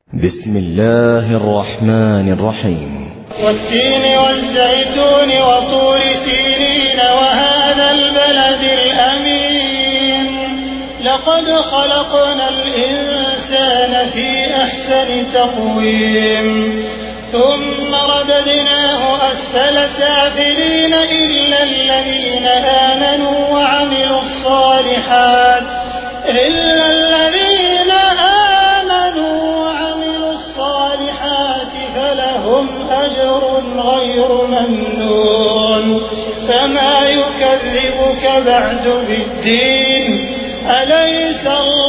بسم الله الرحمن الرحيم. والتين والزيتون وطور سينين وهذا البلد الأمين لقد خلقنا الإنسان في أحسن تقويم ثم رددناه أسفل سافلين إلا الذين آمنوا وعملوا الصالحات فلهم أجر غير ممنون فما يكذبك بعد بالدين أليس الله